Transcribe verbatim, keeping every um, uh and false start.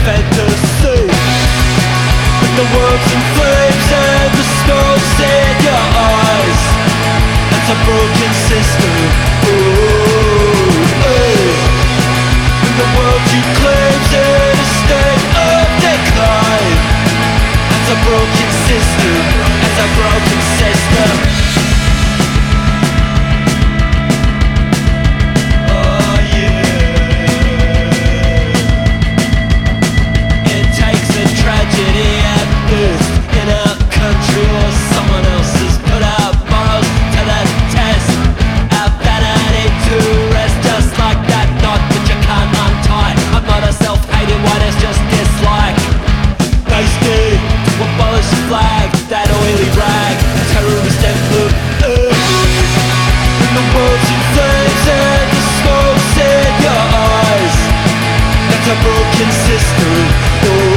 fantasy. But the world's in flames and the smoke's in your eyes. That's a broken system. Ooh, hey. When the world you claim's in a state of decline. That's a broken system. That's a broken system. That oily rag, terrorist emblem. uh. When the world's in flames and the smoke's in your eyes. That's a broken system. Oh.